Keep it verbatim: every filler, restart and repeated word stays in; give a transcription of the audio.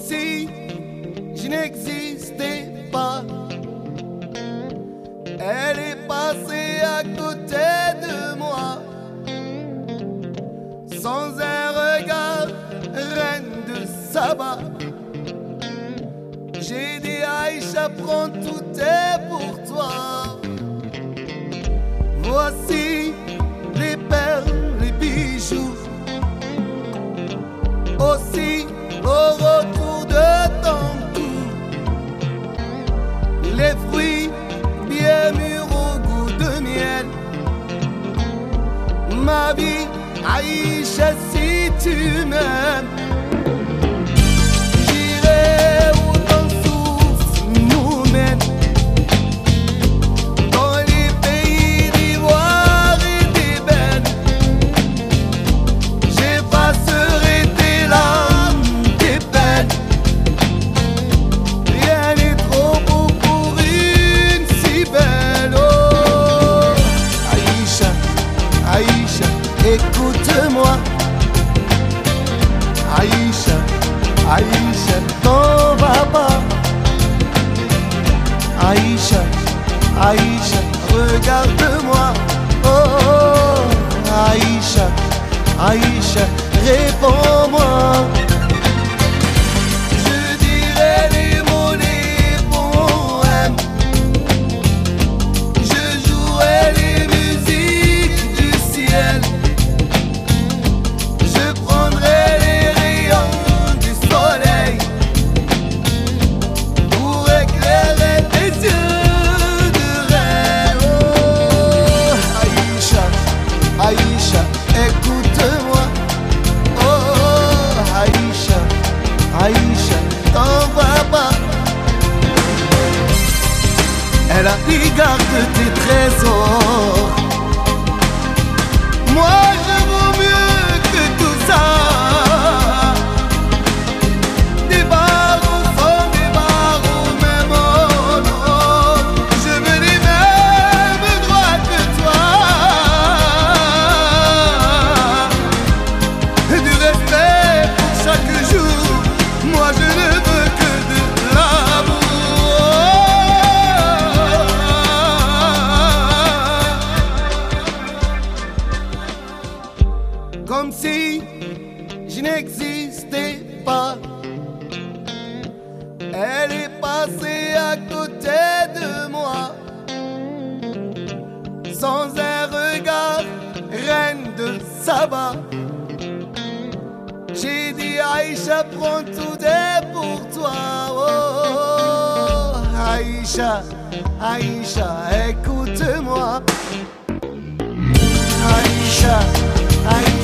si je n'existais pas. Elle est passée à côté de moi, sans un regard, reine de Saba. J'ai dit Aïcha, prends tout est pour toi. Voici les perles, les bijoux. Aussi au retour de ton cou, les fruits bien mûrs au goût de miel. Ma vie, Aïcha, si tu m'aimes, j'irai où ton souffle nous mène, dans les pays d'ivoire et d'ébène. J'effacerai tes larmes, tes peines. Rien n'est trop beau pour une si belle. Oh, Aïcha, Aïcha, écoute-moi. Aïcha, Aïcha, t'en vas pas. Aïcha, Aïcha, regarde-moi. Oh, oh, Aïcha, Aïcha, réponds-moi. Je dirai les mots, les poèmes. Je jouerai les musiques du ciel. Je prendrai les rayons du soleil pour éclairer tes yeux de reine. Oh, Aïcha, Aïcha, écoute-moi. Oh, Aïcha, Aïcha, t'en vas pas. Elle a pris garde de tes trésors. Moi je vaux mieux que tout ça. Des barreaux sont des barreaux, même oh non. Je veux les mêmes droits que toi. Du respect pour chaque jour. Moi je ne veux que de l'amour. Comme si je n'existais pas. Elle est passée à côté de moi, sans un regard, reine de Saba. J'ai dit Aïcha, prends tout est pour toi. Oh, Aïcha, Aïcha, écoute-moi. Aïcha, Aïcha.